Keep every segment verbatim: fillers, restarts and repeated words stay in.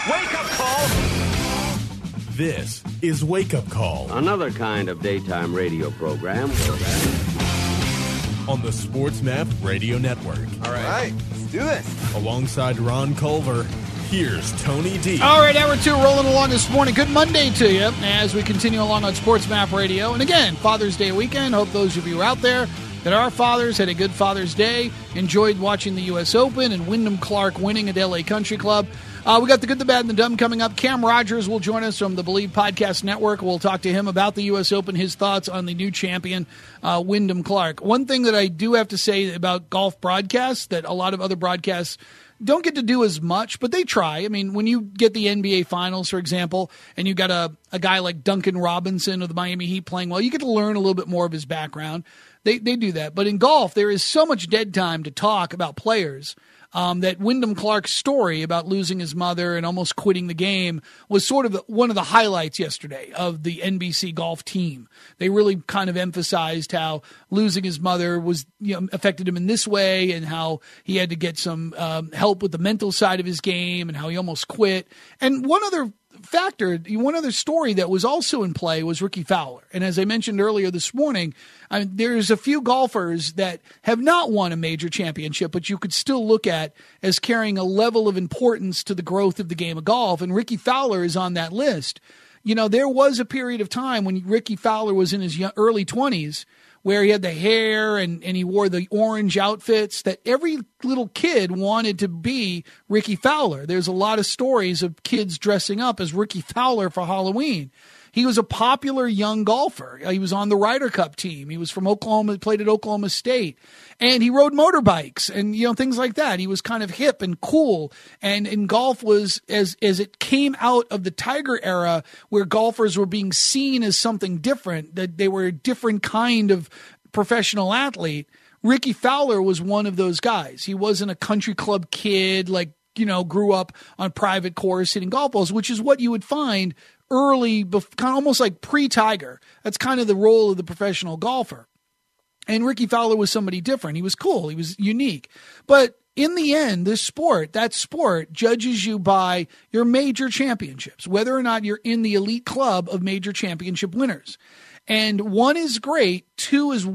Wake up call. This is Wake Up Call. Another kind of daytime radio program. On the SportsMap Radio Network. All right. All right. Let's do this. Alongside Ron Culver, here's Tony D. All right, hour two rolling along this morning. Good Monday to you as we continue along on SportsMap Radio. And again, Father's Day weekend. Hope those of you out there that are fathers had a good Father's Day, enjoyed watching the U S Open and Wyndham Clark winning at L A Country Club. Uh, we got the good, the bad, and the dumb coming up. Cam Rogers will join us from the Believe Podcast Network. We'll talk to him about the U S Open, his thoughts on the new champion, uh, Wyndham Clark. One thing that I do have to say about golf broadcasts that a lot of other broadcasts don't get to do as much, but they try. I mean, when you get the N B A Finals, for example, and you got a, a guy like Duncan Robinson of the Miami Heat playing well, you get to learn a little bit more of his background. They they do that. But in golf, there is so much dead time to talk about players um, that Wyndham Clark's story about losing his mother and almost quitting the game was sort of the, one of the highlights yesterday of the N B C golf team. They really kind of emphasized how losing his mother was, you know, affected him in this way, and how he had to get some um, help with the mental side of his game, and how he almost quit. And one other factor, one other story that was also in play was Ricky Fowler. And as I mentioned earlier this morning, I mean, there's a few golfers that have not won a major championship, but you could still look at as carrying a level of importance to the growth of the game of golf. And Ricky Fowler is on that list. You know, there was a period of time when Ricky Fowler was in his early twenties where he had the hair and, and he wore the orange outfits that every little kid wanted to be Ricky Fowler. There's a lot of stories of kids dressing up as Ricky Fowler for Halloween. He was a popular young golfer. He was on the Ryder Cup team. He was from Oklahoma, played at Oklahoma State. And he rode motorbikes and, you know, things like that. He was kind of hip and cool. And in golf was, as, as it came out of the Tiger era, where golfers were being seen as something different, that they were a different kind of professional athlete, Ricky Fowler was one of those guys. He wasn't a country club kid, like, you know, grew up on private course hitting golf balls, which is what you would find early, kind of almost like pre-Tiger. That's kind of the role of the professional golfer. And Ricky Fowler was somebody different. He was cool. He was unique. But in the end, this sport, that sport judges you by your major championships, whether or not you're in the elite club of major championship winners. And one is great, two is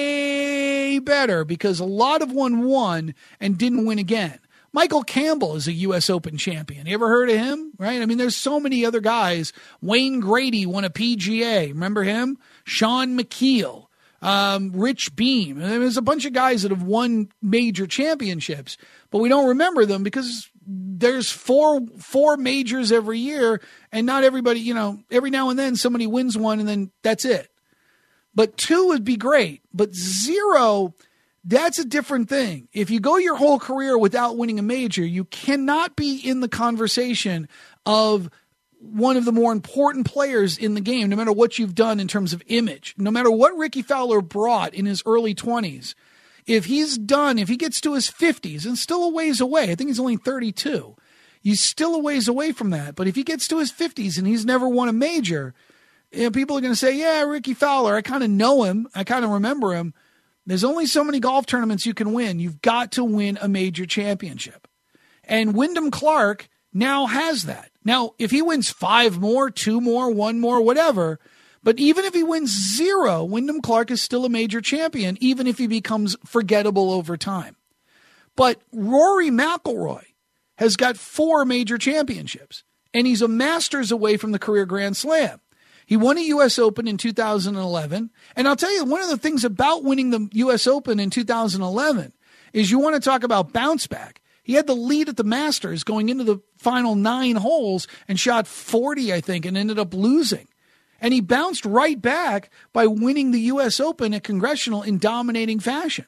way better, because a lot of one won and didn't win again. Michael Campbell is a U S Open champion. You ever heard of him? Right? I mean, there's so many other guys. Wayne Grady won a P G A. Remember him? Sean McKeel, um, Rich Beam. There's a bunch of guys that have won major championships, but we don't remember them because there's four four majors every year, and not everybody, you know, every now and then somebody wins one, and then that's it. But two would be great, but zero, that's a different thing. If you go your whole career without winning a major, you cannot be in the conversation of one of the more important players in the game, no matter what you've done in terms of image, no matter what Ricky Fowler brought in his early twenties. If he's done, if he gets to his fifties, and still a ways away, I think he's only thirty-two, he's still a ways away from that. But if he gets to his fifties and he's never won a major, you know, people are going to say, yeah, Ricky Fowler, I kind of know him, I kind of remember him. There's only so many golf tournaments you can win. You've got to win a major championship. And Wyndham Clark now has that. Now, if he wins five more, two more, one more, whatever, but even if he wins zero, Wyndham Clark is still a major champion, even if he becomes forgettable over time. But Rory McIlroy has got four major championships, and he's a Masters away from the career Grand Slam. He won a U S Open in two thousand eleven. And I'll tell you, one of the things about winning the U S Open in two thousand eleven is you want to talk about bounce back. He had the lead at the Masters going into the final nine holes and shot forty, I think, and ended up losing. And he bounced right back by winning the U S Open at Congressional in dominating fashion.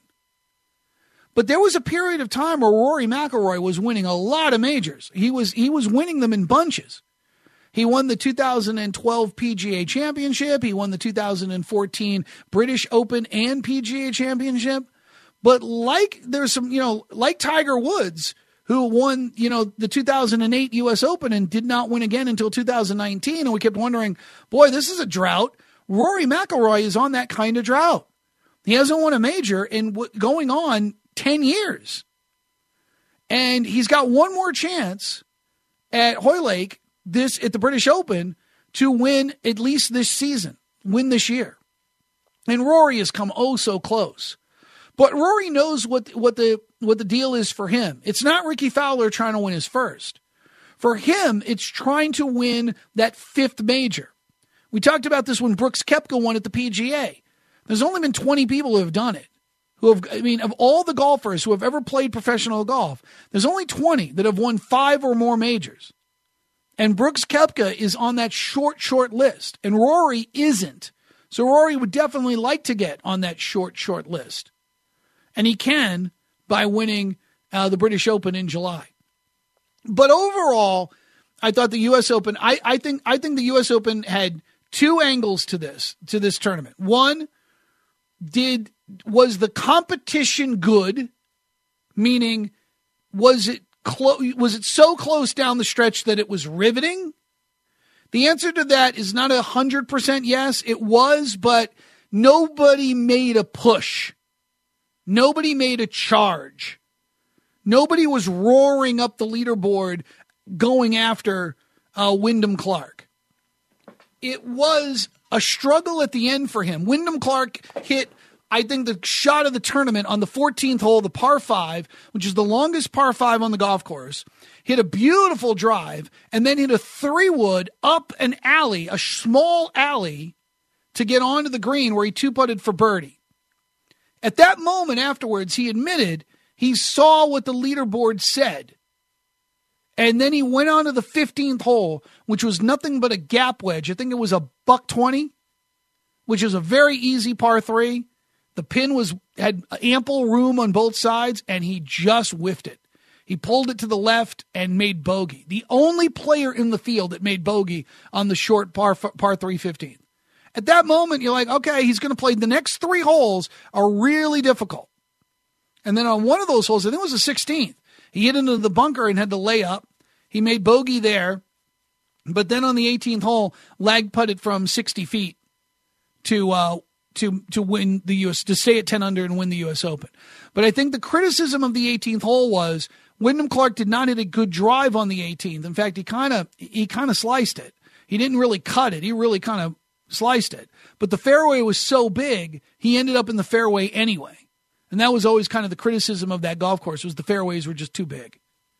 But there was a period of time where Rory McIlroy was winning a lot of majors. He was he was winning them in bunches. He won the two thousand twelve P G A Championship. He won the two thousand fourteen British Open and P G A Championship. But like there's some, you know, like Tiger Woods, who won, you know, the two thousand eight U S Open and did not win again until two thousand nineteen. And we kept wondering, boy, this is a drought. Rory McIlroy is on that kind of drought. He hasn't won a major in w- going on ten years. And he's got one more chance at Hoylake this at the British Open to win at least this season, win this year. And Rory has come oh so close. But Rory knows what what the what the deal is for him. It's not Ricky Fowler trying to win his first. For him, it's trying to win that fifth major. We talked about this when Brooks Koepka won at the P G A. There's only been twenty people who have done it. Who have, I mean, of all the golfers who have ever played professional golf, there's only twenty that have won five or more majors. And Brooks Koepka is on that short, short list. And Rory isn't. So Rory would definitely like to get on that short, short list. And he can by winning uh, the British Open in July. But overall, I thought the U S Open, I, I think I think the U S Open had two angles to this, to this tournament. One, did was the competition good? Meaning, was it clo- was it so close down the stretch that it was riveting? The answer to that is not a hundred percent yes. It was, but nobody made a push. Nobody made a charge. Nobody was roaring up the leaderboard going after uh, Wyndham Clark. It was a struggle at the end for him. Wyndham Clark hit, I think, the shot of the tournament on the fourteenth hole, the par five, which is the longest par five on the golf course, hit a beautiful drive, and then hit a three-wood up an alley, a small alley, to get onto the green where he two-putted for birdie. At that moment afterwards, he admitted he saw what the leaderboard said. And then he went on to the fifteenth hole, which was nothing but a gap wedge. I think it was a buck twenty, which is a very easy par three. The pin was had ample room on both sides, and he just whiffed it. He pulled it to the left and made bogey. The only player in the field that made bogey on the short par par three fifteenth. At that moment, you're like, okay, he's going to play the next three holes are really difficult. And then on one of those holes, I think it was the sixteenth, he hit into the bunker and had to lay up. He made bogey there. But then on the eighteenth hole, lag putted from sixty feet to uh, to to win the U S, to stay at ten under and win the U S Open. But I think the criticism of the eighteenth hole was Wyndham Clark did not hit a good drive on the eighteenth. In fact, he kind of he kind of sliced it. He didn't really cut it. He really kind of sliced it. But the fairway was so big, he ended up in the fairway anyway. And that was always kind of the criticism of that golf course, was the fairways were just too big.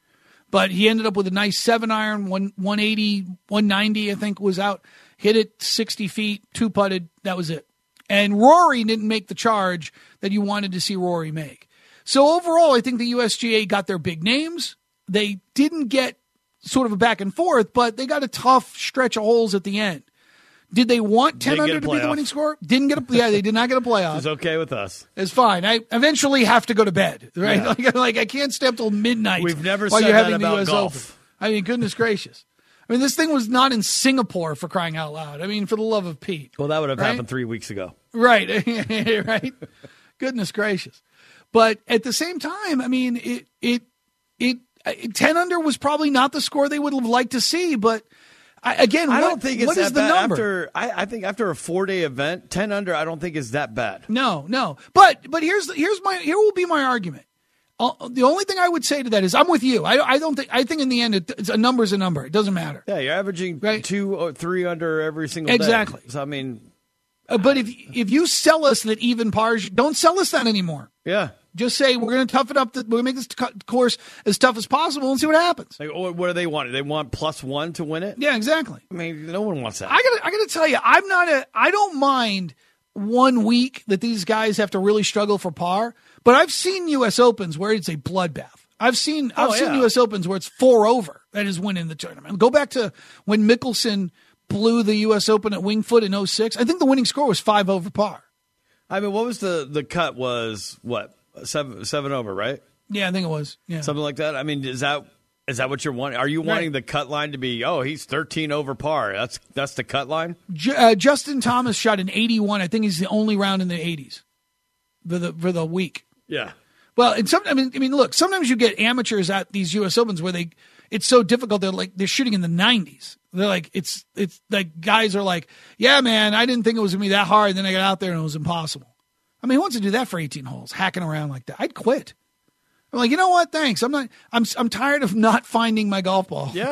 But he ended up with a nice seven iron, one eighty, one ninety, I think, was out. Hit it sixty feet, two putted. That was it. And Rory didn't make the charge that you wanted to see Rory make. So overall, I think the U S G A got their big names. They didn't get sort of a back and forth, but they got a tough stretch of holes at the end. Did they want ten under to be the winning score? Didn't get a yeah. They did not get a playoff. It's okay with us. It's fine. I eventually have to go to bed. Right? Yeah. Like, like I can't stay up till midnight. We've never while said you're that having about the U S golf. Open. I mean, goodness gracious. I mean, this thing was not in Singapore, for crying out loud. I mean, for the love of Pete. Well, that would have right? happened three weeks ago. Right. Right. Goodness gracious. But at the same time, I mean, it it it, it ten under was probably not the score they would have liked to see, but. I, again, I what, don't think it's what that is the bad. number? After, I, I think after a four-day event, ten under, I don't think is that bad. No, no. But but here's here's my here will be my argument. Uh, the only thing I would say to that is I'm with you. I, I don't think I think in the end it, it's a number's a number. It doesn't matter. Yeah, you're averaging right? two or three under every single exactly. day. So I mean, uh, but if if you sell us that even pars, don't sell us that anymore. Yeah. Just say we're going to tough it up. The, we're going to make this t- course as tough as possible and see what happens. Like, what do they want? They want plus one to win it? Yeah, exactly. I mean, no one wants that. I got I got to tell you, I'm not a. I don't mind one week that these guys have to really struggle for par, but I've seen U S Opens where it's a bloodbath. I've seen I've oh, seen yeah. U S Opens where it's four over that is winning the tournament. Go back to when Mickelson blew the U S Open at Winged Foot in oh six. I think the winning score was five over par. I mean, what was the the cut? Was what? Seven, seven over, right? Yeah, I think it was. Yeah, something like that. I mean, is that is that what you're wanting? Are you wanting right. the cut line to be? Oh, he's thirteen over par. That's that's the cut line. J- uh, Justin Thomas shot an eighty-one. I think he's the only round in the eighties for the for the week. Yeah. Well, and some. I mean, I mean, look. Sometimes you get amateurs at these U S Opens where they it's so difficult. They're like they're shooting in the nineties. They're like it's it's like guys are like, yeah, man, I didn't think it was gonna be that hard. And then I got out there and it was impossible. I mean, who wants to do that for eighteen holes, hacking around like that? I'd quit. I'm like, you know what? Thanks. I'm not. I'm. I'm tired of not finding my golf ball. Yeah.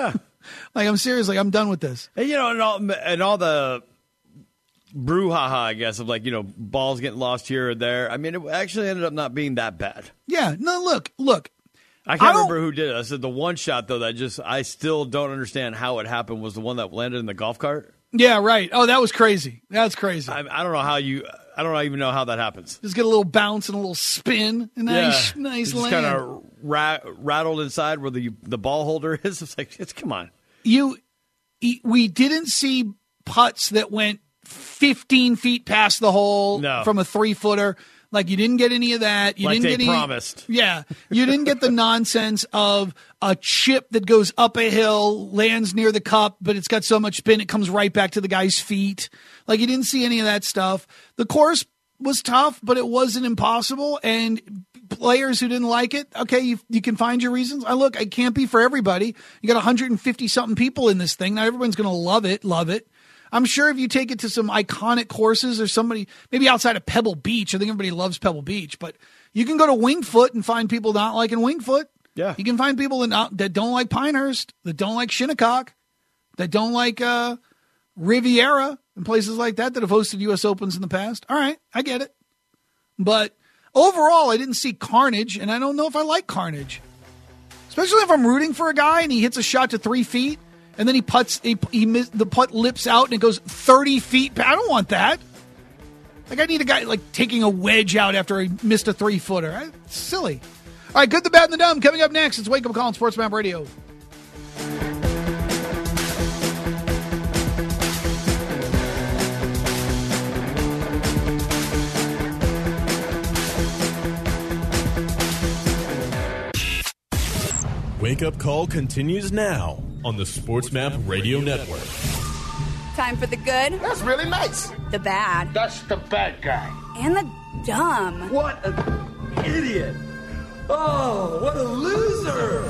Like, I'm serious. Like, I'm done with this. And, you know, and all, and all the brouhaha, I guess, of like, you know, balls getting lost here or there. I mean, it actually ended up not being that bad. Yeah. No, look, look. I can't I remember who did it. I said the one shot, though, that just, I still don't understand how it happened was the one that landed in the golf cart. Yeah, right. Oh, that was crazy. That's crazy. I, I don't know how you, I don't even know how that happens. Just get a little bounce and a little spin. Nice, yeah. nice just land. kind of ra- rattled inside where the the ball holder is. It's like, it's, come on. You, we didn't see putts that went fifteen feet past the hole no. from a three footer. Like, you didn't get any of that. You like didn't they get any, promised. Yeah. You didn't get the nonsense of a chip that goes up a hill, lands near the cup, but it's got so much spin it comes right back to the guy's feet. Like, you didn't see any of that stuff. The course was tough, but it wasn't impossible. And players who didn't like it, okay, you, you can find your reasons. I look, it can't be for everybody. You got one hundred fifty something people in this thing. Not everyone's going to love it, love it. I'm sure if you take it to some iconic courses or somebody, maybe outside of Pebble Beach, I think everybody loves Pebble Beach, but you can go to Winged Foot and find people not liking Winged Foot. Yeah. You can find people that, not, that don't like Pinehurst, that don't like Shinnecock, that don't like uh, Riviera and places like that that have hosted U S Opens in the past. All right, I get it. But overall, I didn't see carnage, and I don't know if I like carnage. Especially if I'm rooting for a guy and he hits a shot to three feet. And then he puts, he, he miss, the putt lips out and it goes thirty feet. I don't want that. Like, I need a guy, like, taking a wedge out after he missed a three-footer. It's silly. All right, good, the bad, and the dumb. Coming up next, it's Wake Up Call on Sports Map Radio. Wake Up Call continues now on the SportsMap Radio Network. Time for the good. That's really nice. The bad. That's the bad guy. And the dumb. What an idiot. Oh, what a loser.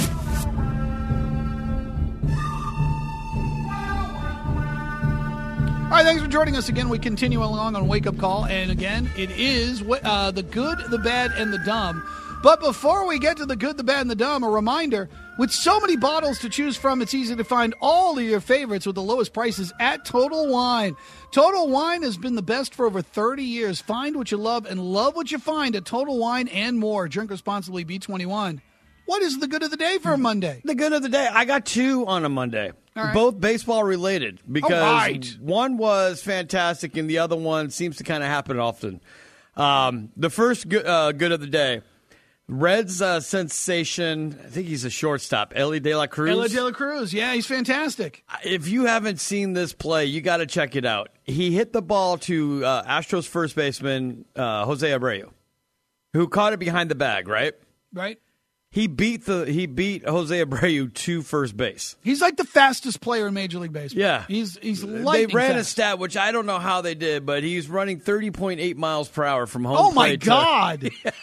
All right, thanks for joining us again. We continue along on Wake Up Call. And again, it is uh, the good, the bad, and the dumb. But before we get to the good, the bad, and the dumb, a reminder, with so many bottles to choose from, it's easy to find all of your favorites with the lowest prices at Total Wine. Total Wine has been the best for over thirty years. Find what you love and love what you find at Total Wine and more. Drink responsibly, B twenty-one. What is the good of the day for a Monday? The good of the day. I got two on a Monday. All right. Both baseball related because right. one was fantastic and the other one seems to kind of happen often. Um, the first good, uh, good of the day. Reds uh, sensation, I think he's a shortstop, Elly De La Cruz. Elly De La Cruz, yeah, he's fantastic. If you haven't seen this play, you got to check it out. He hit the ball to uh, Astros first baseman uh, Jose Abreu, who caught it behind the bag, right? Right. He beat the he beat Jose Abreu to first base. He's like the fastest player in Major League Baseball. Yeah, he's he's lightning They ran fast. a stat which I don't know how they did, but he's running thirty point eight miles per hour from home. Oh my plate God! To, yeah.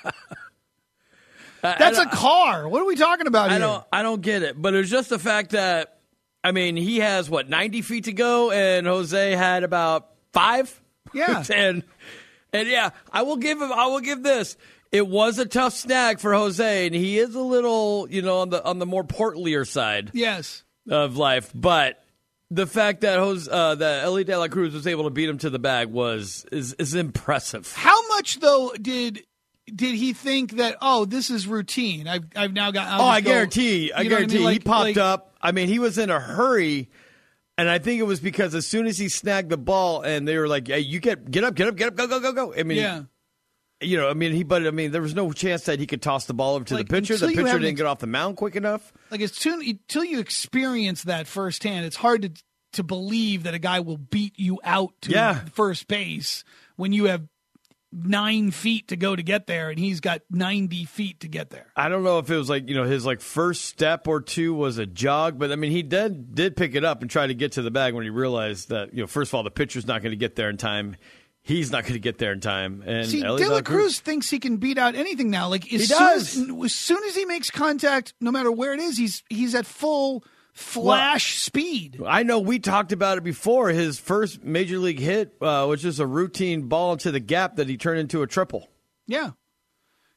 That's a car. What are we talking about I here? don't I don't get it, but it was just the fact that I mean he has what ninety feet to go, and Jose had about five. Yeah, and and yeah, I will give him. I will give this. It was a tough snag for Jose, and he is a little, you know, on the on the more portlier side. Yes. Of life, but the fact that Jose, uh, that Elly De La Cruz was able to beat him to the bag was is is impressive. How much though did did he think that? Oh, this is routine. I've I've now got. I'll oh, I go, guarantee. I guarantee. I mean? Like, he popped like, up. I mean, he was in a hurry. And I think it was because as soon as he snagged the ball, and they were like, "Hey, you get get up, get up, get up, go, go, go, go." I mean, yeah. You know, I mean, he, but I mean, there was no chance that he could toss the ball over to like, the pitcher. The pitcher didn't ex- get off the mound quick enough. Like, as soon until you experience that firsthand, it's hard to to believe that a guy will beat you out to yeah. first base when you have nine feet to go to get there, and he's got ninety feet to get there. I don't know if it was like, you know, his like first step or two was a jog, but I mean, he did did pick it up and try to get to the bag when he realized that, you know, first of all, the pitcher's not going to get there in time. He's not going to get there in time. And See, Elly De La Cruz, Cruz thinks he can beat out anything now. Like as he soon does. As, as soon as he makes contact, no matter where it is, he's he's at full flash well, speed. I know we talked about it before. His first major league hit uh, was just a routine ball into the gap that he turned into a triple. Yeah.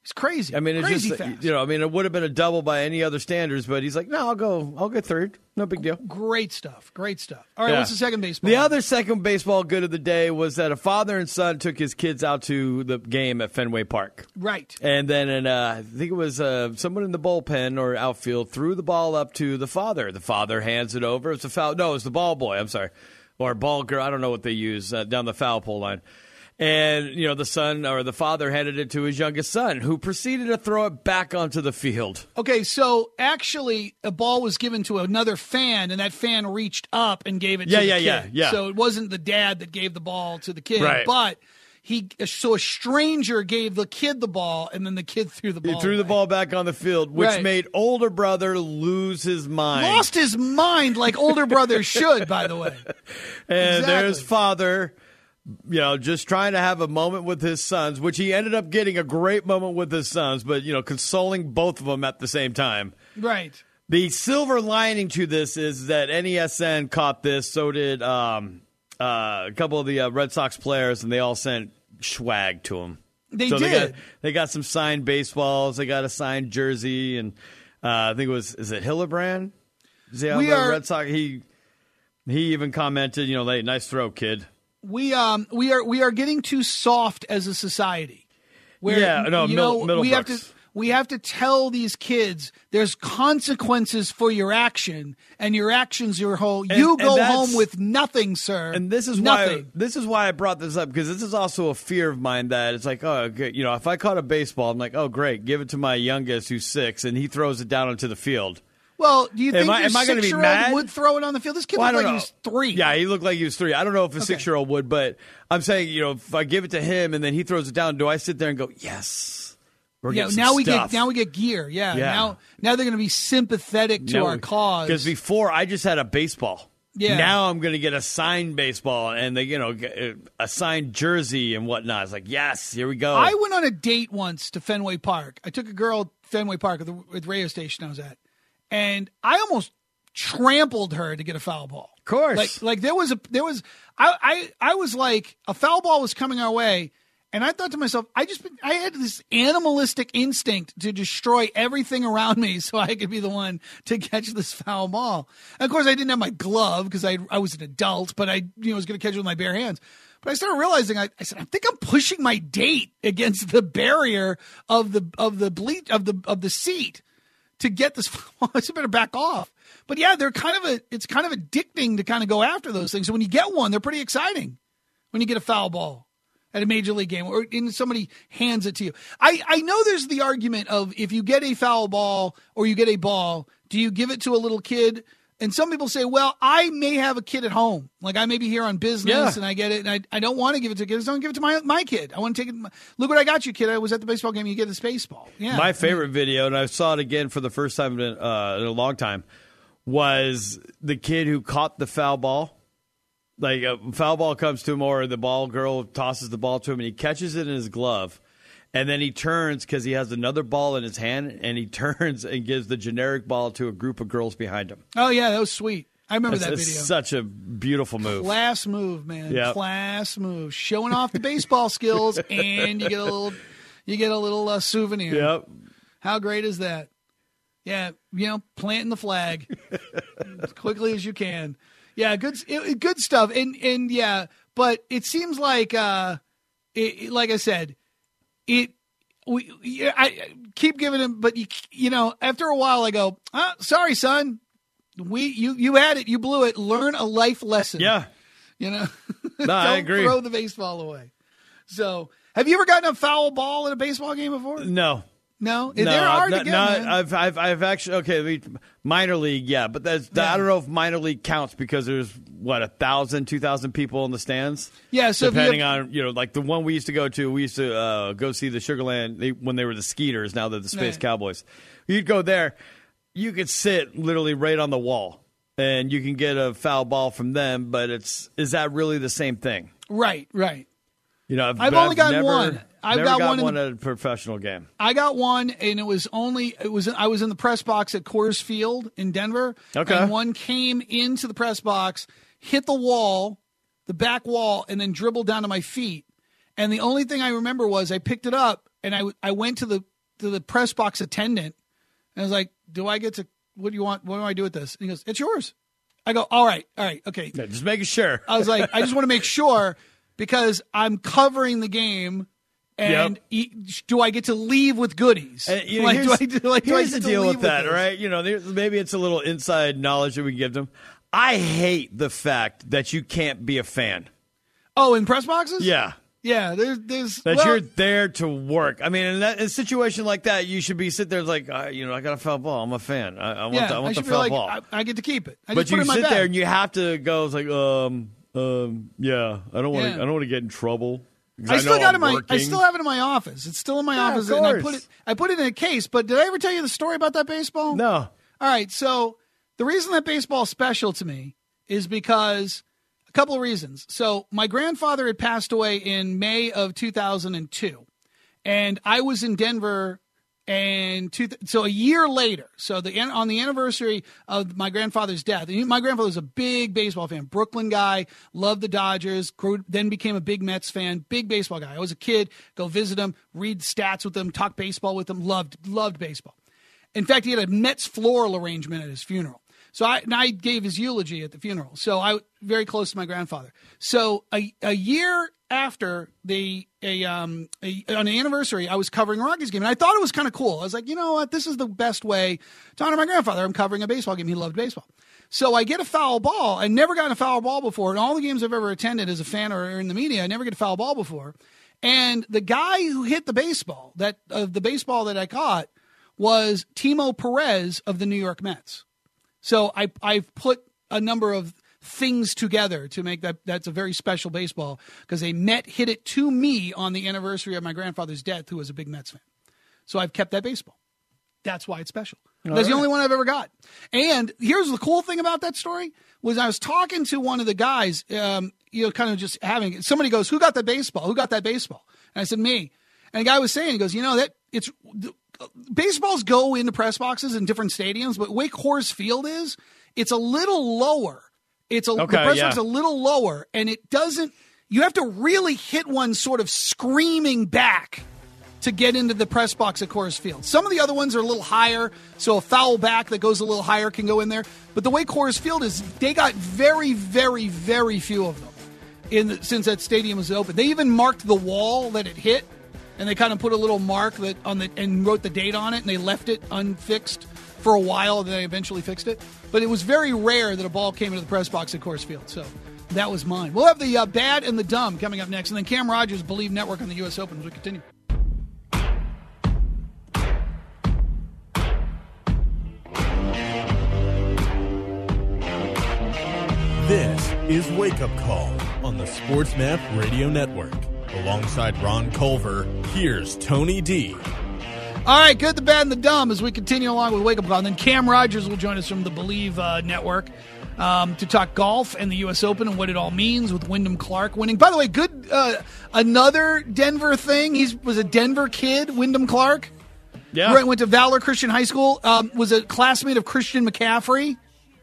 It's crazy. I mean, it's crazy just fast. you know, I mean, it would have been a double by any other standards, but he's like, no, I'll go, I'll get third, no big deal. Great stuff. Great stuff. All right, Yeah. what's the second baseball? The other second baseball good of the day was that a father and son took his kids out to the game at Fenway Park. Right. And then in, uh, I think it was uh, someone in the bullpen or outfield threw the ball up to the father. The father hands it over. It's a foul. No, it's the ball boy. I'm sorry. Or ball girl. I don't know what they use uh, down the foul pole line. And, you know, the son or the father handed it to his youngest son, who proceeded to throw it back onto the field. Okay, so actually a ball was given to another fan, and that fan reached up and gave it Yeah, to the yeah, kid. yeah, yeah. So it wasn't the dad that gave the ball to the kid, Right. but he so a stranger gave the kid the ball, and then the kid threw the ball He threw the away. ball back on the field, which Right. made older brother lose his mind. Lost his mind like older brothers should, by the way. And Exactly. there's father, you know, just trying to have a moment with his sons, which he ended up getting a great moment with his sons, but, you know, consoling both of them at the same time. Right. The silver lining to this is that N E S N caught this, so did um, uh, a couple of the uh, Red Sox players, and they all sent swag to him. They so did. They got, they got some signed baseballs. They got a signed jersey, and uh, I think it was, is it Hillebrand? Is he on We the are- Red Sox? He, he even commented, you know, hey, nice throw, kid. We um we are we are getting too soft as a society. Where, Yeah, no, you Mil- know, we have to Middlebrooks. we have to tell these kids there's consequences for your action, and your actions your whole. And- You and go that's- home with nothing, sir. And this is nothing. why this is why I brought this up, because this is also a fear of mine that it's like, oh, okay, you know, if I caught a baseball, I'm like, oh, great, give it to my youngest who's six, and he throws it down onto the field. Well, do you Am think I- your am I gonna be six-year-old mad? would throw it on the field? This kid Well, I looked don't like he know. was three. Yeah, he looked like he was three. I don't know if a Okay. six-year-old would, but I'm saying, you know, if I give it to him and then he throws it down, do I sit there and go, yes, we're Yeah, getting now some we stuff. get now we get gear. Yeah, Yeah. now now they're going to be sympathetic to our cause. Because before, I just had a baseball. Yeah. Now I'm going to get a signed baseball and they, you know, get a signed jersey and whatnot. It's like, yes, here we go. I went on a date once to Fenway Park. I took a girl to Fenway Park at the, at the radio station I was at, and I almost trampled her to get a foul ball. Of course. Like like there was a there was I I, I was like a foul ball was coming our way, and I thought to myself, I just I had this animalistic instinct to destroy everything around me so I could be the one to catch this foul ball. And of course, I didn't have my glove because I I was an adult, but I you know was going to catch it with my bare hands. But I started realizing, I, I said, I think I'm pushing my date against the barrier of the of the bleach of the of the seat to get this. I said, better back off. But yeah, they're kind of a. It's kind of addicting to kind of go after those things. So when you get one, they're pretty exciting. When you get a foul ball at a major league game, or in somebody hands it to you, I I know there's the argument of if you get a foul ball or you get a ball, do you give it to a little kid? And some people say, well, I may have a kid at home. Like I may be here on business Yeah. and I get it. And I, I don't want to give it to kids. Don't give it to my my kid. I want to take it. Look what I got you, kid. I was at the baseball game. You get this baseball. Yeah. My favorite video, and I saw it again for the first time in, uh, in a long time, was the kid who caught the foul ball. Like a foul ball comes to him, or the ball girl tosses the ball to him, and he catches it in his glove. And then he turns because he has another ball in his hand, and he turns and gives the generic ball to a group of girls behind him. Oh, yeah. That was sweet. I remember It's, that it's video. such a beautiful move. Class move, man. Yep. Class move. Showing off the baseball skills, and you get a little, you get a little uh, souvenir. Yep. How great is that? Yeah, you know, planting the flag as quickly as you can. Yeah, good, it, good stuff. And and yeah, but it seems like, uh, it, like I said, it. We, yeah, I keep giving him, but you, you know, after a while, I go, oh, sorry, son. We, you, you had it, you blew it. Learn a life lesson. Yeah. You know, No, don't I agree. throw the baseball away. So, have you ever gotten a foul ball in a baseball game before? No. No, No, they're hard no, to get. no, man. I've, I've, I've actually okay. I mean, minor league, yeah, but that's Yeah. I don't know if minor league counts because there's what a thousand, two thousand people in the stands. Yeah, so if you depending have- on you know, like the one we used to go to, we used to uh, go see the Sugarland they, when they were the Skeeters. Now they're the Space Right. Cowboys. You'd go there, you could sit literally right on the wall, and you can get a foul ball from them. But it's is that really the same thing? Right, right. You know, I've, I've but only gotten never, one. I've never got got one in one the- at a professional game. I got one, and it was only it was I was in the press box at Coors Field in Denver. Okay. And one came into the press box, hit the wall, the back wall, and then dribbled down to my feet. And the only thing I remember was I picked it up and I I went to the to the press box attendant and I was like, do I get to, what do you want? What do I do with this? And he goes, it's yours. I go, all right, all right, okay. Yeah, just making sure. I was like, I just want to make sure because I'm covering the game. And Yep. e- do I get to leave with goodies? And, you know, like, here's, do I, do, like, do I here's get the to deal leave with that, this? right? You know, there's, maybe it's a little inside knowledge that we can give them. I hate the fact that you can't be a fan. Oh, in press boxes? Yeah. Yeah, there's, there's That well, you're there to work. I mean, in, that, in a situation like that, you should be sitting there like, uh, you know, I got a foul ball. I'm a fan. I, I want yeah, the, I want I the should be foul like, ball. I, I get to keep it. I but just put it you in my sit bag. there and you have to go. It's like, um, um, yeah, I don't want to. Yeah. I don't want to get in trouble. I still know got it I'm in my. working. I still have it in my office. It's still in my Yeah, of office, and I put course. it. I put it in a case. But did I ever tell you the story about that baseball? No. All right. So the reason that baseball is special to me is because a couple of reasons. So my grandfather had passed away in May of two thousand two, and I was in Denver. And two th- so a year later, so the on the anniversary of my grandfather's death, and my grandfather was a big baseball fan, Brooklyn guy, loved the Dodgers, grew, then became a big Mets fan, big baseball guy. I was a kid, go visit him, read stats with him, talk baseball with him, loved loved baseball. In fact, he had a Mets floral arrangement at his funeral. So I, and I gave his eulogy at the funeral. So I very close to my grandfather. So a, a year after the a, um, a, on the anniversary, I was covering a Rockies game, and I thought it was kind of cool. I was like, you know what, this is the best way to honor my grandfather. I'm covering a baseball game. He loved baseball. So I get a foul ball. I never gotten a foul ball before. In all the games I've ever attended as a fan or in the media, I never get a foul ball before. And the guy who hit the baseball, that of uh, the baseball that I caught, was Timo Perez of the New York Mets. So I I've put a number of things together to make that that's a very special baseball because a Met hit it to me on the anniversary of my grandfather's death, who was a big Mets fan. So I've kept that baseball. That's why it's special. All That's the right. only one I've ever got. And here's the cool thing about that story was I was talking to one of the guys, um, you know, kind of just having somebody goes, "Who got that baseball? Who got that baseball?" And I said, "Me." And the guy was saying, he goes, "You know that it's." Baseballs go into press boxes in different stadiums, but Wake Coors Field is, it's a little lower. It's a, Okay, the press yeah. box is a little lower, and it doesn't, you have to really hit one sort of screaming back to get into the press box at Coors Field. Some of the other ones are a little higher, so a foul back that goes a little higher can go in there. But the way Coors Field is, they got very, very, very few of them in the, since that stadium was open. They even marked the wall that it hit, and they kind of put a little mark that on the and wrote the date on it, and they left it unfixed for a while, and then they eventually fixed it. But it was very rare that a ball came into the press box at Coors Field, so that was mine. We'll have the uh, bad and the dumb coming up next, and then Cam Rogers, Believe Network on the U S Open as we continue. This is Wake Up Call on the Sports Map Radio Network. Alongside Ron Culver, here's Tony D. All right, good, the bad, and the dumb as we continue along with Wake Up Call. And then Cam Rogers will join us from the Believe uh, Network um, to talk golf and the U S Open and what it all means with Wyndham Clark winning. By the way, good, uh, another Denver thing. He was a Denver kid, Wyndham Clark. Yeah. Right, went to Valor Christian High School. Um, was a classmate of Christian McCaffrey.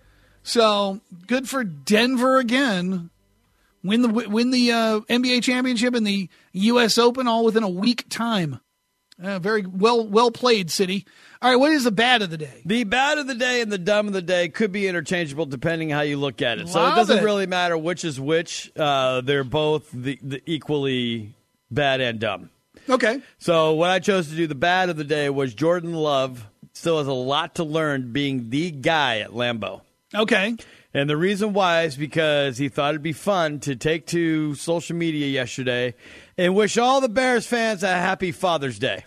So good for Denver again. Win the win the uh, N B A championship and the U S Open all within a week time. Uh, very well well played, City. All right, what is the bad of the day? The bad of the day and the dumb of the day could be interchangeable depending how you look at it. So Love it doesn't it. really matter which is which. Uh, they're both the, the equally bad and dumb. Okay. So what I chose to do, the bad of the day, was Jordan Love still has a lot to learn being the guy at Lambeau. Okay. And the reason why is because he thought it'd be fun to take to social media yesterday and wish all the Bears fans a happy Father's Day.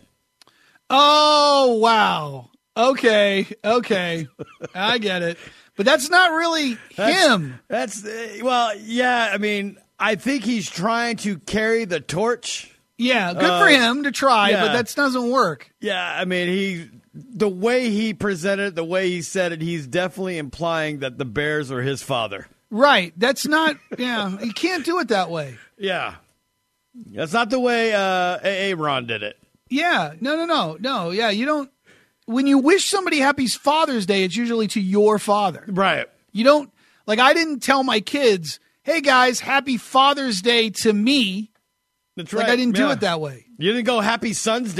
Oh, wow. Okay. Okay. I get it. But that's not really That's- him. That's, uh, well, yeah, I mean, I think he's trying to carry the torch. Yeah, good Uh, for him to try, yeah. but that doesn't work. Yeah, I mean, he the way he presented it, the way he said it, he's definitely implying that the Bears are his father. Right. That's not, yeah, you can't do it that way. Yeah. That's not the way uh, Aaron did it. Yeah. No, no, no. No. Yeah. You don't, when you wish somebody happy Father's Day, it's usually to your father. Right. You don't, like, I didn't tell my kids, hey guys, happy Father's Day to me. That's Like, right. I didn't do Yeah. it that way. You didn't go Happy Son's Day.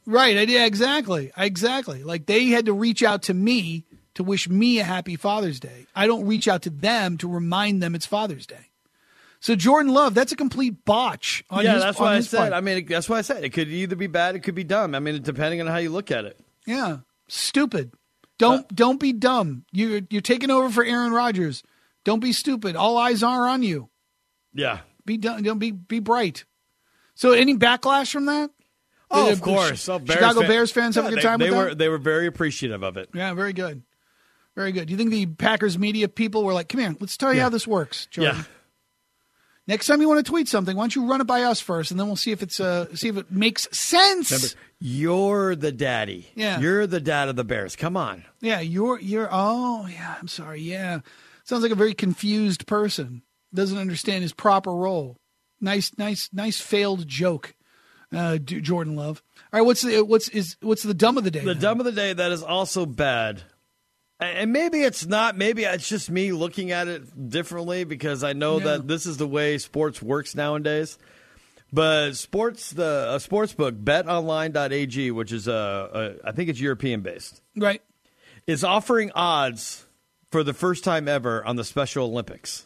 Right. Yeah, exactly. Exactly. Like they had to reach out to me to wish me a happy Father's Day. I don't reach out to them to remind them it's Father's Day. So Jordan Love, that's a complete botch. On yeah, his, that's on why I his said. part. I mean, that's why I said it could either be bad, it could be dumb. I mean, depending on how you look at it. Yeah, stupid. Don't uh, don't be dumb. You're you're taking over for Aaron Rodgers. Don't be stupid. All eyes are on you. Yeah. Be dumb. Don't be be bright. So any backlash from that? Oh, Did of course. Oh, Bears Chicago fan- Bears fans have yeah, a good they, time they with were, that? They were very appreciative of it. Yeah, very good. Very good. Do you think the Packers media people were like, come here, let's tell you yeah. how this works, Jordan. Yeah. Next time you want to tweet something, why don't you run it by us first, and then we'll see if it's uh, see if it makes sense. Remember, you're the daddy. Yeah. You're the dad of the Bears. Come on. Yeah, you're you're oh yeah, I'm sorry. Yeah. Sounds like a very confused person. Doesn't understand his proper role. Nice, nice, nice failed joke. Uh, Jordan Love. All right, what's the what's is what's the dumb of the day? The then? dumb of the day that is also bad. And maybe it's not. Maybe it's just me looking at it differently because I know Yeah. that this is the way sports works nowadays. But sports, the a sports book, bet online dot a g, which is a, a I think it's European based, Right. is offering odds for the first time ever on the Special Olympics.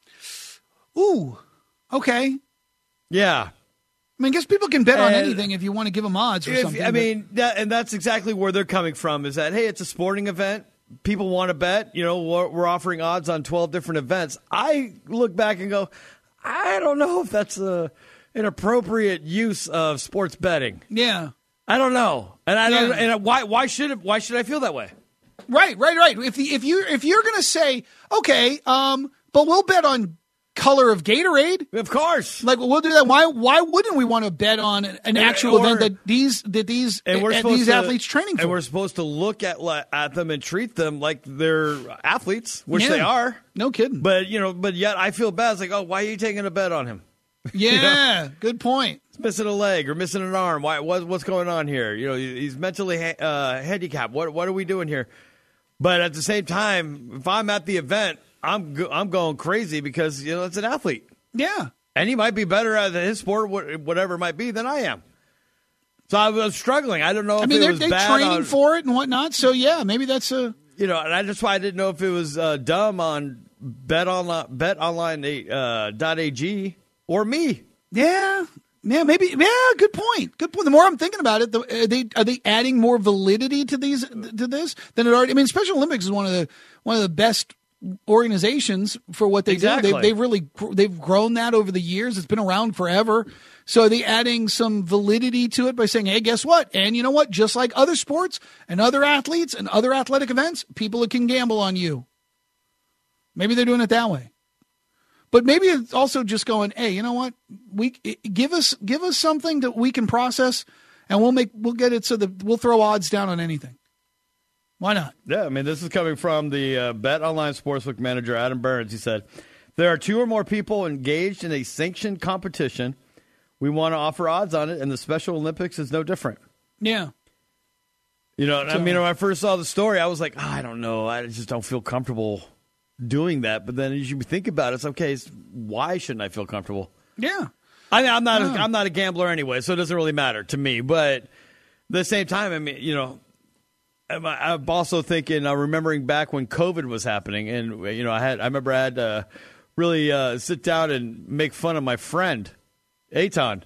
Ooh. Okay. Yeah. I mean, I guess people can bet on And anything if you want to give them odds or If- something. I but- mean, that, and that's exactly where they're coming from. Is that hey, it's a sporting event. People want to bet. You know, we're, we're offering odds on twelve different events. I look back and go, I don't know if that's a an appropriate use of sports betting. yeah. I don't know, and I don't. Yeah. And why? Why should it? Why should I feel that way? Right, right, right. If the, if you if you're gonna say okay, um, but we'll bet on color of Gatorade. Of course. Like we'll do that. Why? Why wouldn't we want to bet on an actual or- event that these that these And we're at supposed these to, athletes training for? And we're supposed to look at at them and treat them like they're athletes, which Yeah. they are. No kidding. But you know, but yet I feel bad. It's like, oh, why are you taking a bet on him? yeah, good point. He's missing a leg or missing an arm. Why? What, what's going on here? You know, he's mentally ha- uh, handicapped. What What are we doing here? But at the same time, if I'm at the event, I'm go- I'm going crazy because you know it's an athlete. Yeah. And he might be better at his sport, whatever it might be, than I am. So I was struggling. I don't know if I mean, it they're, was they're bad training on, for it and whatnot. So yeah, maybe that's a you know, and I just why I didn't know if it was uh, dumb on bet online bet online uh, dot a g or me. yeah. Yeah, maybe. Yeah, good point. Good point. The more I'm thinking about it, the, are they are they adding more validity to these to this than it already? I mean, Special Olympics is one of the one of the best organizations for what they Exactly. do. They, they've really they've grown that over the years. It's been around forever. So are they adding some validity to it by saying, "Hey, guess what? And you know what? Just like other sports and other athletes and other athletic events, people can gamble on you." Maybe they're doing it that way. But maybe it's also just going, hey, you know what? We give us give us something that we can process, and we'll make we'll get it so that we'll throw odds down on anything. Why not? Yeah, I mean, this is coming from the uh, Bet Online Sportsbook manager, Adam Burns. He said, there are two or more people engaged in a sanctioned competition. We want to offer odds on it, and the Special Olympics is no different. Yeah. You know, and I So- mean, when I first saw the story, I was like, oh, I don't know. I just don't feel comfortable doing that. But then as you think about it, it's okay. It's, why shouldn't I feel comfortable? Yeah. I mean, I'm not. Yeah. A, I'm not a gambler anyway, so it doesn't really matter to me. But at the same time, I mean, you know, I'm, I'm also thinking, uh, remembering back when COVID was happening, and you know, I had. I remember I had to really uh, sit down and make fun of my friend, Eitan.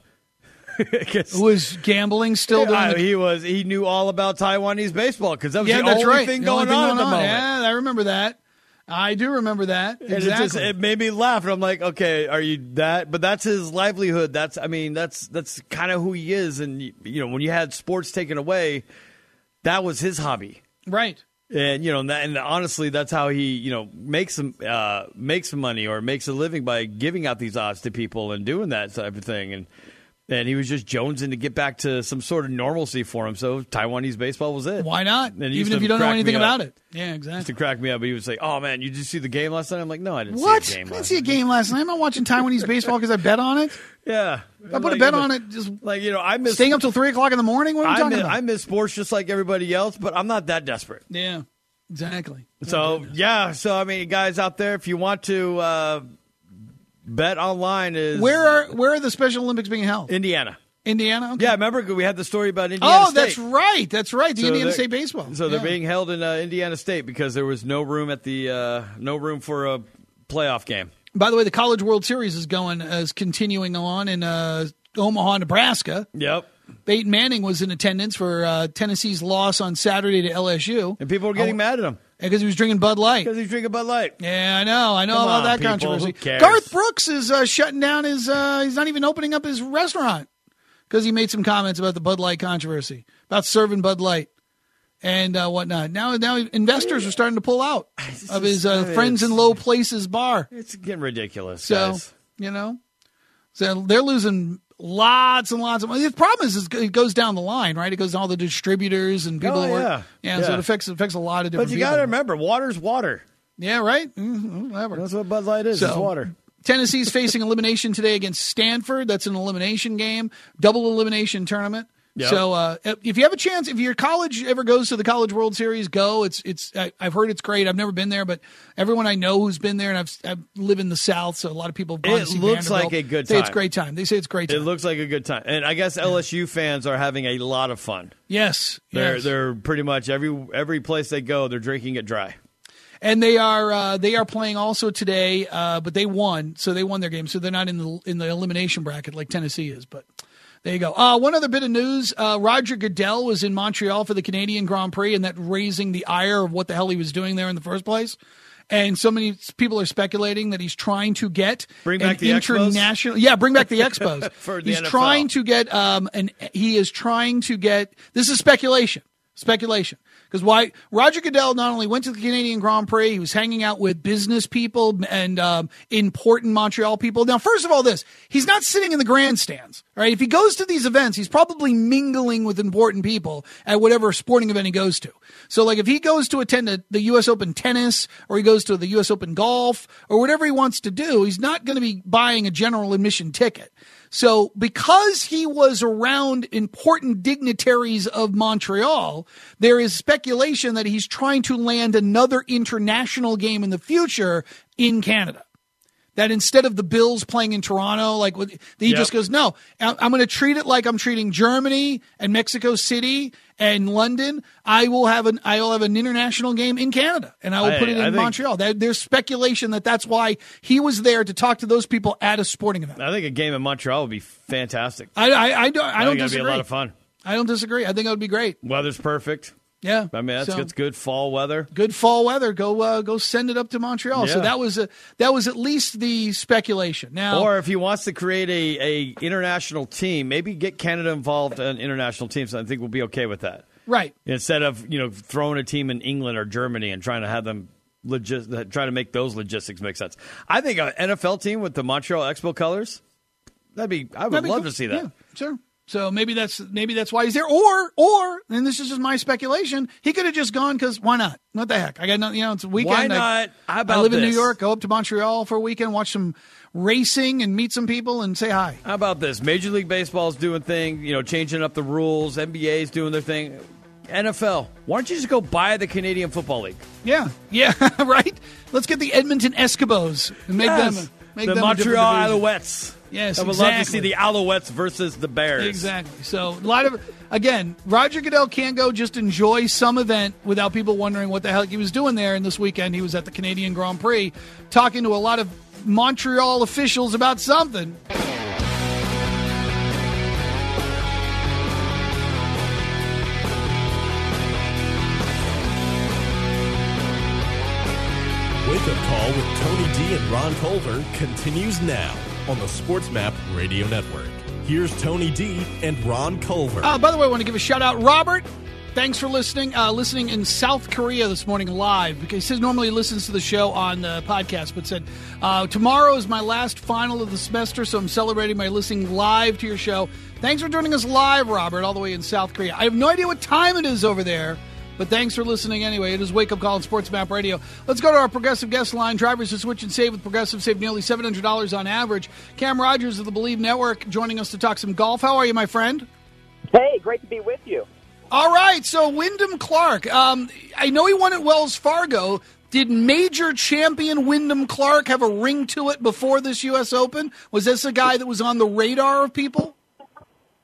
Who was gambling still during I, the he was. He knew all about Taiwanese baseball because that was Yeah, the that's only right. thing The only going on at the moment. Yeah, I remember that. I do remember that. And Exactly. it just it made me laugh, and I'm like, okay, are you that? But that's his livelihood. That's I mean, that's that's kind of who he is. And you know, when you had sports taken away, that was his hobby. Right. And you know, and, that, and honestly, that's how he you know makes some uh, makes some money or makes a living by giving out these odds to people and doing that type of thing. And and he was just jonesing to get back to some sort of normalcy for him. So Taiwanese baseball was it. Why not? And it used Even to if you don't know crack anything me up. about it. Yeah, Used exactly. to crack me up. He would say, "Oh man, you did you see the game last night?" I'm like, "No, I didn't What? see a I game didn't last see a night." game last night. I'm not watching Taiwanese baseball because I bet on it. Yeah, I put a bet on it. Just Like you know, I miss staying up till three o'clock in the morning. What are we I talking miss, about? I miss sports just like everybody else, but I'm not that desperate. yeah, exactly. So yeah, so I mean, guys out there, if you want to uh, bet online, is Where are where are the Special Olympics being held? Indiana? Indiana? Okay. Yeah, remember we had the story about Indiana Oh, State. that's right. That's right. The So Indiana they're- State baseball. So they're Yeah. being held in uh, Indiana State because there was no room at the uh, no room for a playoff game. By the way, the College World Series is going is continuing on in uh, Omaha, Nebraska. Yep. Peyton Manning was in attendance for uh, Tennessee's loss on Saturday to L S U. And people were getting Oh, mad at him because he was drinking Bud Light. because he's drinking Bud Light. Yeah, I know. I know Come about on, that people. controversy. Who cares? Garth Brooks is uh, shutting down his. Uh, he's not even opening up his restaurant because he made some comments about the Bud Light controversy, about serving Bud Light and uh, whatnot. Now, now investors are starting to pull out of his uh, just- Friends in Low Places bar. It's getting ridiculous, So guys. you know, so they're losing lots and lots of money. The problem is, is it goes down the line, right? It goes to all the distributors and people Oh, who work. yeah. Yeah, so Yeah. it affects it affects a lot of different But you people. got to remember, water's water. Yeah, right. Mm-hmm, whatever. That's what Bud Light is. So- it's water. Tennessee's facing elimination today against Stanford. That's an elimination game, double elimination tournament. Yep. So uh, if you have a chance, if your college ever goes to the College World Series, go. It's it's. I, I've heard it's great. I've never been there, but everyone I know who's been there, and I've I live in the South, so a lot of people have gone It to see looks Vanderbilt. like a good Say it's time. great time. They say it's great It time. looks like a good time, and I guess L S U fans are having a lot of fun. yes, They're yes. they're pretty much every every place they go, they're drinking it dry. And they are uh, they are playing also today, uh, but they won, so they won their game, so they're not in the in the elimination bracket like Tennessee is. But there you go. Uh, one other bit of news: uh, Roger Goodell was in Montreal for the Canadian Grand Prix, and that raising the ire of what the hell he was doing there in the first place. And so many people are speculating that he's trying to get Bring back an the Expos? international. Yeah, bring back the Expos. For the he's N F L. trying to get um, and he is trying to get. This is speculation. Speculation. Because why Roger Goodell not only went to the Canadian Grand Prix, he was hanging out with business people and um, important Montreal people. Now, first of all, this, he's not sitting in the grandstands, right? If he goes to these events, he's probably mingling with important people at whatever sporting event he goes to. So, like, if he goes to attend a, the U S Open tennis or he goes to the U S Open golf or whatever he wants to do, he's not going to be buying a general admission ticket. So because he was around important dignitaries of Montreal, there is speculation that he's trying to land another international game in the future in Canada. That instead of the Bills playing in Toronto, like he Yep. just goes, no, I'm going to treat it like I'm treating Germany and Mexico City and London. I will have an I will have an international game in Canada, and I will I- put it in I think- Montreal. There- There's speculation that that's why he was there to talk to those people at a sporting event. I think a game in Montreal would be fantastic. I I, I don't I, I don't think that'd disagree. be a lot of fun. I don't disagree. I think it would be great. Weather's perfect. Yeah, I mean, that's, So, that's good fall weather. good fall weather. Go uh, go send it up to Montreal. So Yeah. that was a, that was at least the speculation. Now, Or if he wants to create a, a international team, maybe get Canada involved in international teams. I think we'll be okay with that. right. Instead of you know throwing a team in England or Germany and trying to have them logis- trying to make those logistics make sense. I think an N F L team with the Montreal Expo colors, that'd be. I would That'd be love cool. to see that. Yeah, sure. So maybe that's maybe that's why he's there. Or or and this is just my speculation. He could have just gone because why not? What the heck? I got nothing. You know, it's a weekend. Why I- not? How about I live in New this? York. Go up to Montreal for a weekend, watch some racing, and meet some people and say hi. How about this? Major League Baseball's doing thing, you know, changing up the rules. N B A's doing their thing. N F L, why don't you just go buy the Canadian Football League? Yeah, yeah, right. Let's get the Edmonton Escabos and make Yes. them make the them a different Montreal division. Alouettes. Yes, I would love to exactly. see the Alouettes versus the Bears. Exactly. So a lot of again, Roger Goodell can't go just enjoy some event without people wondering what the hell he was doing there. And this weekend he was at the Canadian Grand Prix talking to a lot of Montreal officials about something. Wake Up Call with Tony D and Ron Culver continues now on the Sports Map Radio Network. Here's Tony D and Ron Culver. Uh, by the way, I want to give a shout out, Robert. Thanks for listening. Uh, listening in South Korea this morning live because he says normally he listens to the show on the podcast, but said uh, tomorrow is my last final of the semester, so I'm celebrating by listening live to your show. Thanks for joining us live, Robert, all the way in South Korea. I have no idea what time it is over there, but thanks for listening anyway. It is Wake Up Call on Sports Map Radio. Let's go to our Progressive guest line. Drivers who switch and save with Progressive save nearly seven hundred dollars on average. Cam Rogers of the Believe Network joining us to talk some golf. How are you, my friend? Hey, great to be with you. All right, so Wyndham Clark. Um, I know he won at Wells Fargo. Did major champion Wyndham Clark have a ring to it before this U S Open? Was this a guy that was on the radar of people?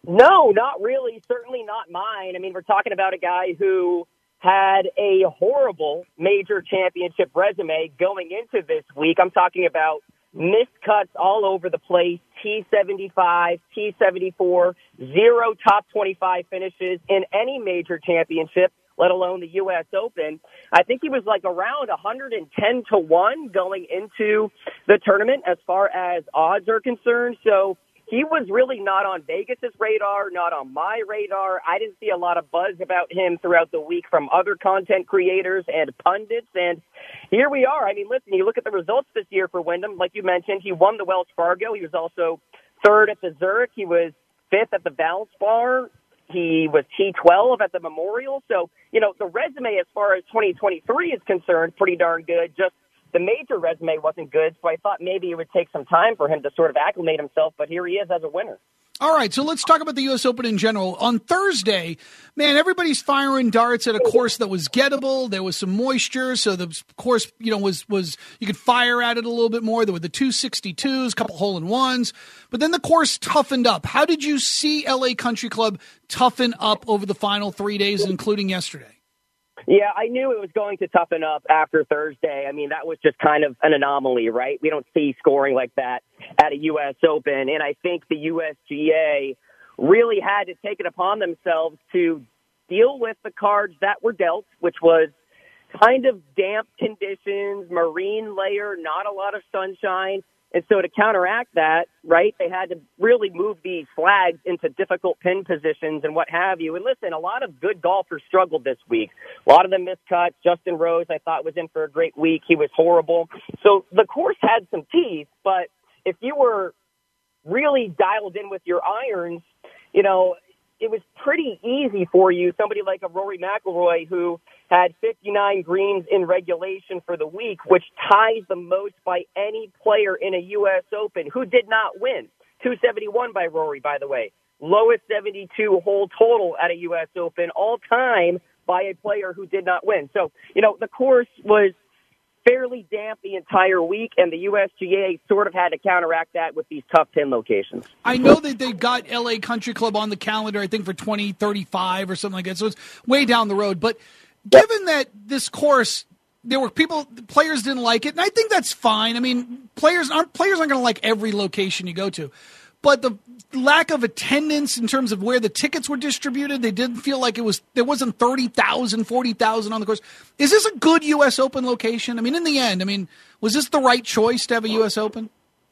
No, not really. Certainly not mine. I mean, we're talking about a guy who had a horrible major championship resume going into this week. I'm talking about missed cuts all over the place, T seventy-five, T seventy-four, zero top twenty-five finishes in any major championship, let alone the U S Open. I think he was like around one hundred ten to one going into the tournament as far as odds are concerned. So he was really not on Vegas's radar, not on my radar. I didn't see a lot of buzz about him throughout the week from other content creators and pundits. And here we are. I mean, listen, you look at the results this year for Wyndham. Like you mentioned, he won the Wells Fargo. He was also third at the Zurich. He was fifth at the Valspar. He was T twelve at the Memorial. So, you know, the resume as far as twenty twenty-three is concerned, pretty darn good. Just the major resume wasn't good, so I thought maybe it would take some time for him to sort of acclimate himself, but here he is as a winner. All right, so let's talk about the U S Open in general. On Thursday, man, everybody's firing darts at a course that was gettable. There was some moisture, so the course, you know, was was you could fire at it a little bit more. There were the two sixty-twos, a couple hole-in-ones, but then the course toughened up. How did you see L A Country Club toughen up over the final three days, including yesterday? Yeah, I knew it was going to toughen up after Thursday. I mean, that was just kind of an anomaly, right? We don't see scoring like that at a U S Open. And I think the U S G A really had to take it upon themselves to deal with the cards that were dealt, which was kind of damp conditions, marine layer, not a lot of sunshine. And so to counteract that, right, they had to really move these flags into difficult pin positions and what have you. And listen, a lot of good golfers struggled this week. A lot of them missed cuts. Justin Rose, I thought, was in for a great week. He was horrible. So the course had some teeth, but if you were really dialed in with your irons, you know, it was pretty easy for you. Somebody like a Rory McIlroy who had fifty-nine greens in regulation for the week, which ties the most by any player in a U S Open who did not win. two seventy-one by Rory, by the way. Lowest seventy-two hole total at a U S Open all time by a player who did not win. So, you know, the course was fairly damp the entire week, and the U S G A sort of had to counteract that with these tough pin locations. I know that they've got L A Country Club on the calendar, I think, for twenty thirty-five or something like that, so it's way down the road. But given that this course, there were people, players didn't like it, and I think that's fine. I mean, players aren't players aren't going to like every location you go to. But the lack of attendance in terms of where the tickets were distributed, they didn't feel like it was, there wasn't thirty thousand, forty thousand on the course. Is this a good U S Open location? I mean, in the end, I mean, was this the right choice to have a U S Open?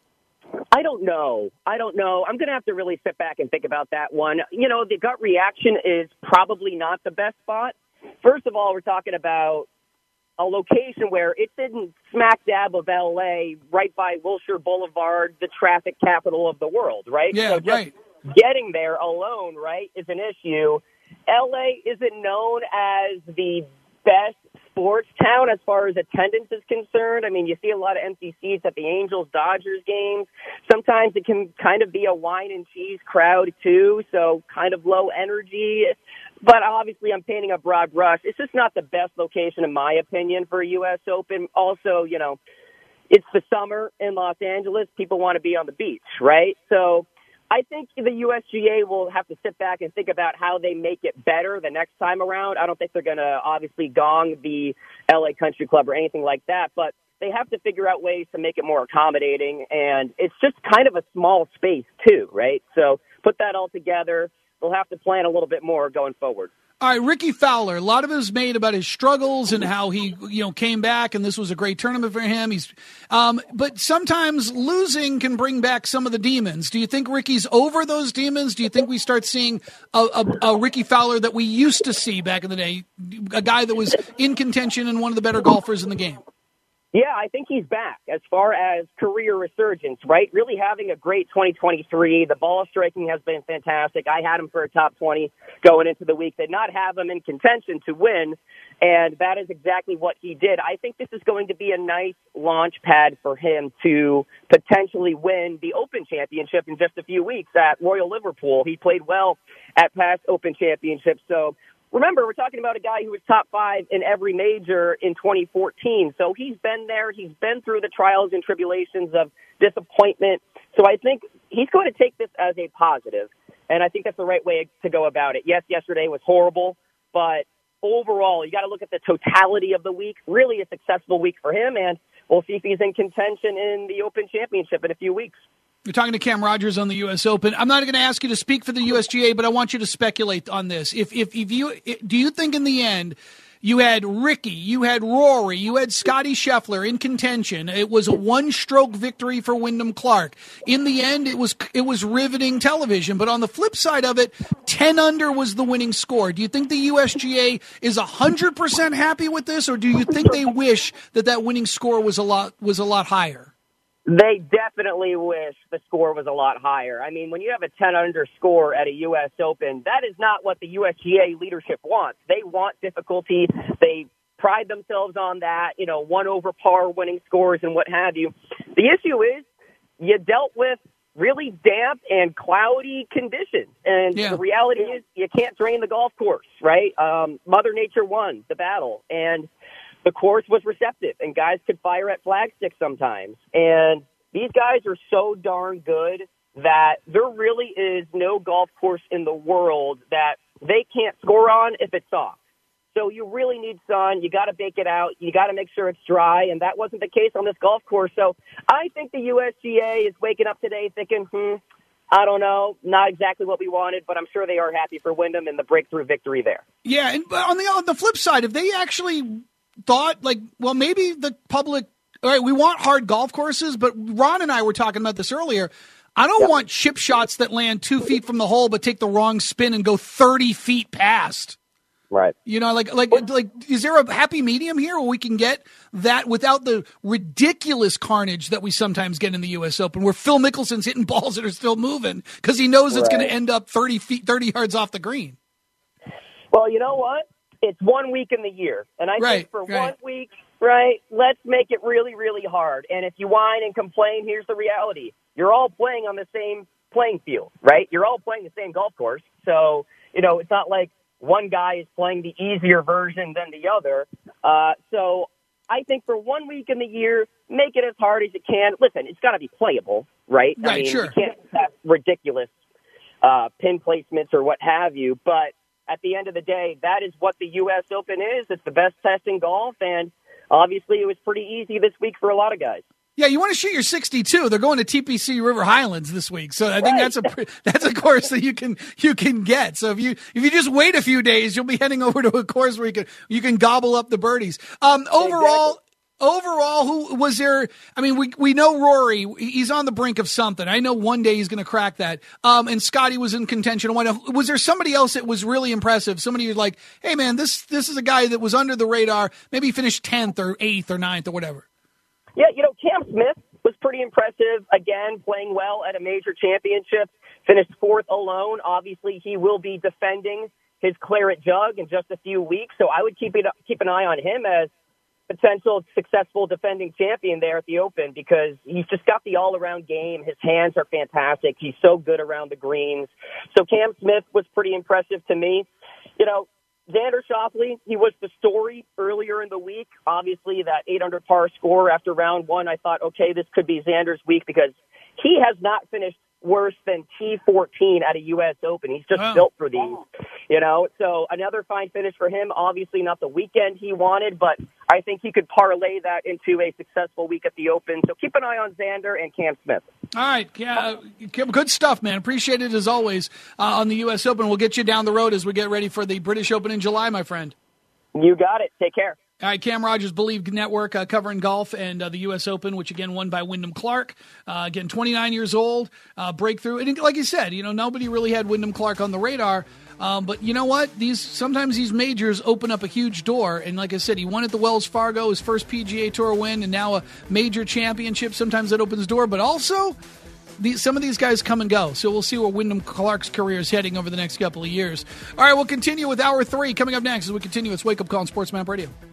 I don't know. I don't know. I'm going to have to really sit back and think about that one. You know, the gut reaction is probably not the best spot. First of all, we're talking about a location where it's in smack dab of L A, right by Wilshire Boulevard, the traffic capital of the world, right? Yeah, so just right. Getting there alone, right, is an issue. L A isn't known as the best sports town as far as attendance is concerned. I mean, you see a lot of empty seats at the Angels-Dodgers games. Sometimes it can kind of be a wine and cheese crowd, too, so kind of low energy. But obviously, I'm painting a broad brush. It's just not the best location, in my opinion, for a U S Open. Also, you know, it's the summer in Los Angeles. People want to be on the beach, right? So I think the U S G A will have to sit back and think about how they make it better the next time around. I don't think they're going to obviously gong the L A Country Club or anything like that, but they have to figure out ways to make it more accommodating. And it's just kind of a small space, too, right? So put that all together. We'll have to plan a little bit more going forward. All right, Ricky Fowler, a lot of it was made about his struggles and how he, you know, came back, and this was a great tournament for him. He's, um, but sometimes losing can bring back some of the demons. Do you think Ricky's over those demons? Do you think we start seeing a, a, a Ricky Fowler that we used to see back in the day, a guy that was in contention and one of the better golfers in the game? Yeah, I think he's back as far as career resurgence, right? Really having a great twenty twenty-three. The ball striking has been fantastic. I had him for a top twenty going into the week. Did not have him in contention to win, and that is exactly what he did. I think this is going to be a nice launch pad for him to potentially win the Open Championship in just a few weeks at Royal Liverpool. He played well at past Open Championships, so remember, we're talking about a guy who was top five in every major in twenty fourteen. So he's been there. He's been through the trials and tribulations of disappointment. So I think he's going to take this as a positive. And I think that's the right way to go about it. Yes, yesterday was horrible, but overall, you got to look at the totality of the week. Really a successful week for him, and we'll see if he's in contention in the Open Championship in a few weeks. You're talking to Cam Rogers on the U S Open. I'm not going to ask you to speak for the U S G A, but I want you to speculate on this. If if if you do you think in the end you had Ricky, you had Rory, you had Scotty Scheffler in contention. It was a one-stroke victory for Wyndham Clark. In the end, it was it was riveting television. But on the flip side of it, ten under was the winning score. Do you think the U S G A is one hundred percent happy with this, or do you think they wish that that winning score was a lot was a lot higher? They definitely wish the score was a lot higher. I mean, when you have a ten under score at a U S Open, that is not what the U S G A leadership wants. They want difficulty. They pride themselves on that, you know, one over par winning scores and what have you. The issue is you dealt with really damp and cloudy conditions. And yeah. the reality is you can't drain the golf course, right? Um, Mother Nature won the battle. And the course was receptive, and guys could fire at flagsticks sometimes. And these guys are so darn good that there really is no golf course in the world that they can't score on if it's soft. So you really need sun. You got to bake it out. You got to make sure it's dry, and that wasn't the case on this golf course. So I think the U S G A is waking up today thinking, hmm, I don't know, not exactly what we wanted, but I'm sure they are happy for Wyndham and the breakthrough victory there. Yeah, and on the on the flip side, if they actually thought, like, well, maybe the public, all right, we want hard golf courses, but Ron and I were talking about this earlier. I don't yep. want chip shots that land two feet from the hole but take the wrong spin and go thirty feet past. Right. You know, like, like, like, is there a happy medium here where we can get that without the ridiculous carnage that we sometimes get in the U S Open, where Phil Mickelson's hitting balls that are still moving because he knows right. it's going to end up thirty feet, thirty yards off the green? Well, you know what? It's one week in the year, and I right, think for right. one week, right, let's make it really, really hard. And if you whine and complain, here's the reality. You're all playing on the same playing field, right? You're all playing the same golf course. So, you know, it's not like one guy is playing the easier version than the other. Uh, so I think for one week in the year, make it as hard as you can. Listen, it's got to be playable, right? Right, I mean, sure. You can't have ridiculous uh, pin placements or what have you, but at the end of the day, that is what the U S Open is. It's the best test in golf, and obviously it was pretty easy this week for a lot of guys. Yeah, you want to shoot your sixty-two. They're going to T P C River Highlands this week, so I think right. that's a that's a course that you can you can get. So if you if you just wait a few days, you'll be heading over to a course where you can you can gobble up the birdies. Um, overall. Exactly. Overall, who was there? I mean, we we know Rory. He's on the brink of something. I know one day he's going to crack that. Um, and Scotty was in contention. Was there somebody else that was really impressive? Somebody who's like, hey, man, this this is a guy that was under the radar. Maybe he finished tenth or eighth or ninth or whatever. Yeah, you know, Cam Smith was pretty impressive. Again, playing well at a major championship. Finished fourth alone. Obviously, he will be defending his Claret Jug in just a few weeks. So I would keep it keep an eye on him as potential successful defending champion there at the Open, because he's just got the all-around game. His hands are fantastic. He's so good around the greens. So Cam Smith was pretty impressive to me. You know, Xander Schauffele, he was the story earlier in the week. Obviously, that eight under par score after round one, I thought, okay, this could be Xander's week, because he has not finished worse than T fourteen at a U S Open. He's just wow. built for these, you know. So another fine finish for him. Obviously not the weekend he wanted, but I think he could parlay that into a successful week at the Open. So keep an eye on Xander and Cam Smith. All right. Yeah, good stuff, man. Appreciate it as always uh, on the U S Open. We'll get you down the road as we get ready for the British Open in July, my friend. You got it. Take care. All right, Cam Rogers, Believe Network, uh, covering golf and uh, the U S Open, which, again, won by Wyndham Clark. Uh, again, twenty-nine years old, uh, breakthrough. And like you said, you know, nobody really had Wyndham Clark on the radar. Um, but you know what? These sometimes these majors open up a huge door. And like I said, he won at the Wells Fargo, his first P G A Tour win, and now a major championship. Sometimes that opens the door. But also, the, some of these guys come and go. So we'll see where Wyndham Clark's career is heading over the next couple of years. All right, we'll continue with Hour three coming up next as we continue. It's Wake Up Call on Sports Map Radio.